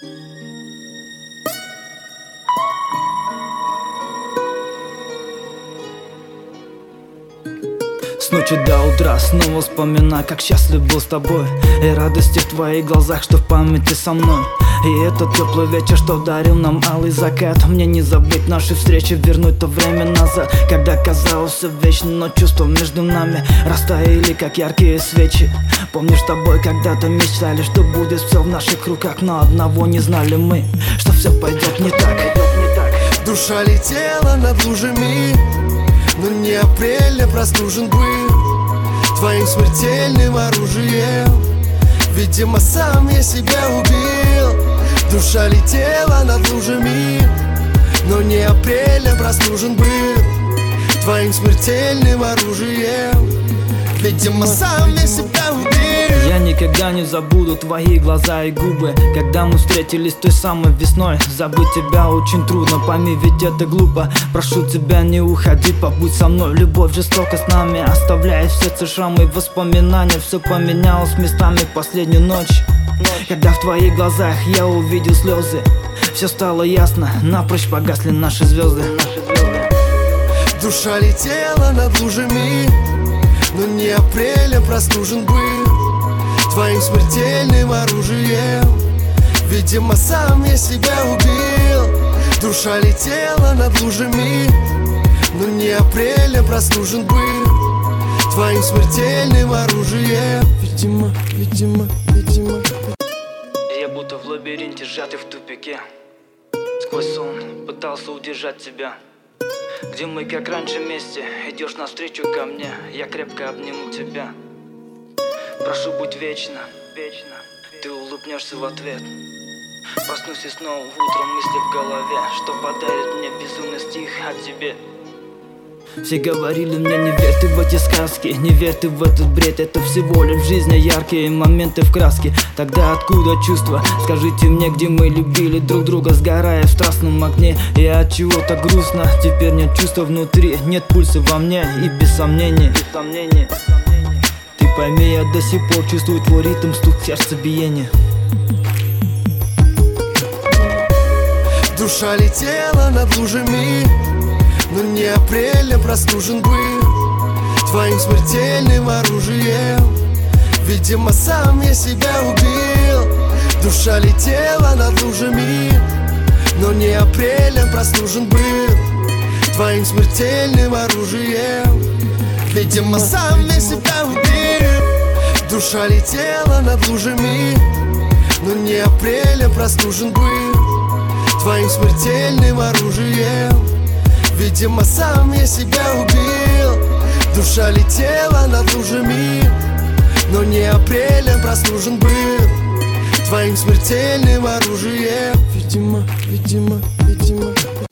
С ночи до утра снова вспоминаю, как счастлив был с тобой, и радости в твоих глазах, что в памяти со мной. И этот теплый вечер, что дарил нам алый закат. Мне не забыть наши встречи, вернуть то время назад, когда казалось все вечно, но чувства между нами растаяли, как яркие свечи. Помнишь, с тобой когда-то мечтали, что будет все в наших руках, но одного не знали мы, что все пойдет не так. Душа летела над лужами, но не апрель, а простужен был твоим смертельным оружием. Видимо, сам я себя убил. Душа летела над лужами, но не апрель, а простужен был твоим смертельным оружием. Видимо, сам я себя убил. Я никогда не забуду твои глаза и губы, когда мы встретились той самой весной. Забыть тебя очень трудно, пойми, ведь это глупо. Прошу тебя, не уходи, побудь со мной. Любовь жестока с нами, оставляет в сердце шрамы и воспоминания. Все поменялось местами в последнюю ночь, когда в твоих глазах я увидел слезы. Все стало ясно, напрочь погасли наши звезды. Душа летела над лужами, но не апрель, а простужен был твоим смертельным оружием. Видимо, сам я себя убил. Душа летела над лужами, но не апрель, а простужен был твоим смертельным оружием. Видимо. Я будто в лабиринте, сжатый в тупике. Сквозь сон пытался удержать тебя. Где мы, как раньше, вместе, идешь навстречу ко мне, я крепко обниму тебя. Прошу, будь вечно, ты улыбнешься в ответ. Проснусь и снова утром мысли в голове, что подарит мне безумный стих о тебе. Все говорили мне: не верь ты в эти сказки, не верь ты в этот бред. Это всего лишь в жизни яркие моменты в краске. Тогда откуда чувства? Скажите мне, где мы любили друг друга, сгорая в страстном огне. И от чего-то грустно, теперь нет чувства внутри, нет пульса во мне и без сомнений. Ты пойми, я до сих пор чувствую твой ритм, стук сердца, биение. Душа летела над лужами, но не апрель, а простужен был твоим смертельным оружием. Видимо, сам я себя убил. Душа летела над лужами, но не апрель, а простужен был твоим смертельным оружием. Видимо, сам я себя убил. Душа летела над лужами, но не апрель, а простужен был твоим смертельным оружием. Видимо, сам я себя убил. Душа летела над лужами, но не апрель, а простужен был твоим смертельным оружием. Видимо.